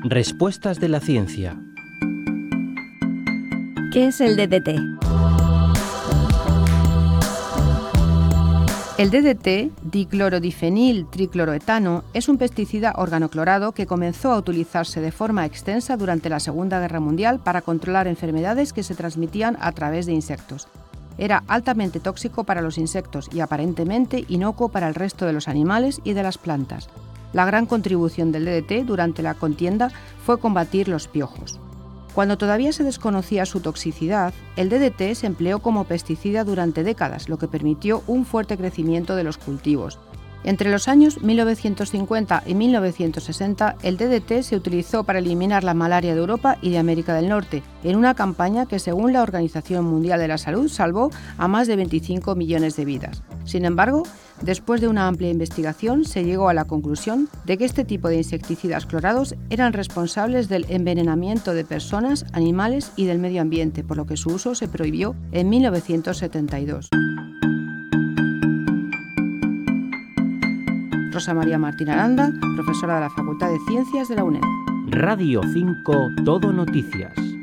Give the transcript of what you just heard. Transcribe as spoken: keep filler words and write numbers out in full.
Respuestas de la ciencia. ¿Qué es el D D T? El D D T, diclorodifenil tricloroetano, es un pesticida organoclorado que comenzó a utilizarse de forma extensa durante la Segunda Guerra Mundial para controlar enfermedades que se transmitían a través de insectos. Era altamente tóxico para los insectos y aparentemente inocuo para el resto de los animales y de las plantas. La gran contribución del D D T durante la contienda fue combatir los piojos. Cuando todavía se desconocía su toxicidad, el D D T se empleó como pesticida durante décadas, lo que permitió un fuerte crecimiento de los cultivos. Entre los años mil novecientos cincuenta y mil novecientos sesenta, el D D T se utilizó para eliminar la malaria de Europa y de América del Norte, en una campaña que, según la Organización Mundial de la Salud, salvó a más de veinticinco millones de vidas. Sin embargo, después de una amplia investigación, se llegó a la conclusión de que este tipo de insecticidas clorados eran responsables del envenenamiento de personas, animales y del medio ambiente, por lo que su uso se prohibió en mil novecientos setenta y dos. Rosa María Martín Aranda, profesora de la Facultad de Ciencias de la UNED. Radio cinco Todo Noticias.